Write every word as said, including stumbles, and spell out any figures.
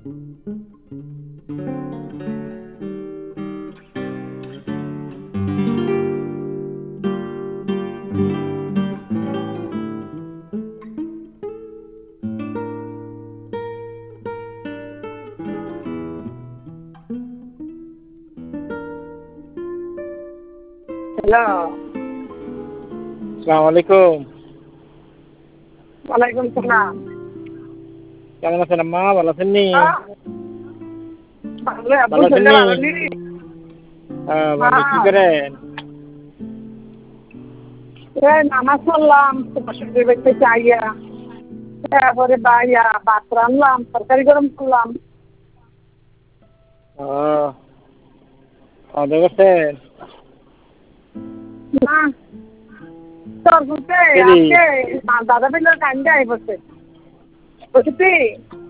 Hello. আসসালামু আলাইকুম। ওয়ালাইকুম সালাম। কেমন আছেন আম্মা? ভালো আছেন নি? ভালো আব্বু, ভালো আছেন শরীরটা নি? ভালো নি? হ্যাঁ ভালো। কি হ্যাঁ। করেন? এই নামাজ পড়লাম তোমার সঙ্গে দেখতে চাইয়া, তারপরে বাইয়া ভাত রান্নলাম, তরকারি গরম করলাম। ও খাওয়া দাওয়া করছেন? না, তোর বুঝতে দেরি। আজকে দাদা বিলের কান্দে আই বসে বসে